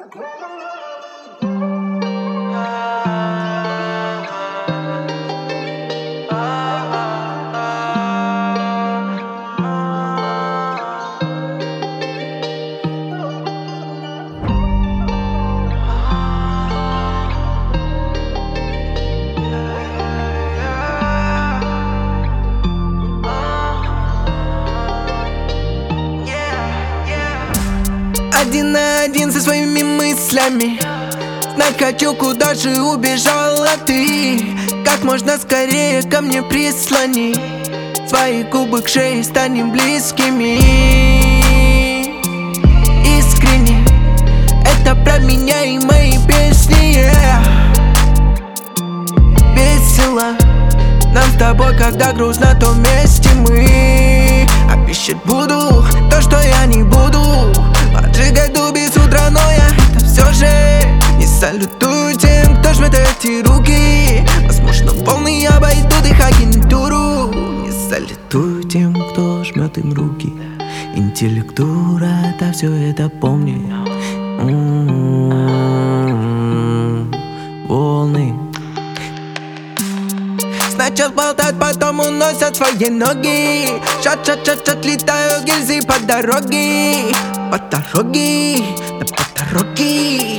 Один на один со своими мыслями. Знать хочу, куда же убежала ты. Как можно скорее ко мне прислони свои губы к шее, станем близкими. Искренне, это про меня и мои песни, Весело нам с тобой, когда грустно, то вместе мы. Обещать буду то, что я не буду поджигать дуби с утра, но я это все же не салютую тем, кто жмет эти руки. Возможно, волны обойдут их агентуру. Не салютую тем, кто жмет им руки. Интеллектура-то все это помнит. Волны сначала болтают, потом уносят свои ноги. Шат-шат-шат-шат, летают гильзы по дороге. По дороге, да по дороге.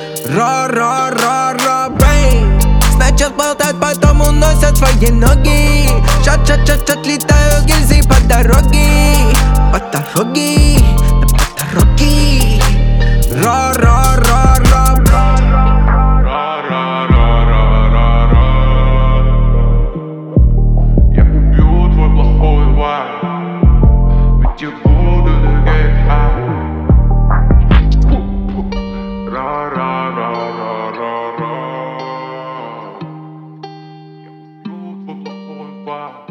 Ра-ра-ра-ра-бэй. Сначала болтают, потом уносят свои ноги. Шат-шат-шат-шат, летают гильзы по дороге. По дороге, да по дороге. Ра-ра-ра-ра-ра. You буду get high. Ра-ра-ра-ра-ра-ра. Я убью твой плохой вайб.